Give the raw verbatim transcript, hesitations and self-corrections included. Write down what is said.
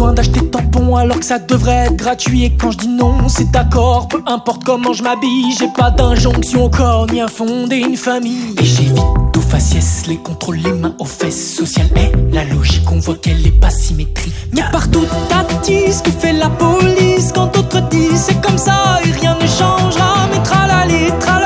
besoin d'acheter tampons alors que ça devrait être gratuit. Et quand je dis non, c'est d'accord, peu importe comment je m'habille. J'ai pas d'injonction au corps ni à fonder une famille. Et j'évite aux faciès, les contrôles, les mains aux fesses. Social est la logique, on voit qu'elle est pas symétrique. Mais partout t'attise, que fait la police quand d'autres disent c'est comme ça et rien ne changera. Mais tralali, tralali.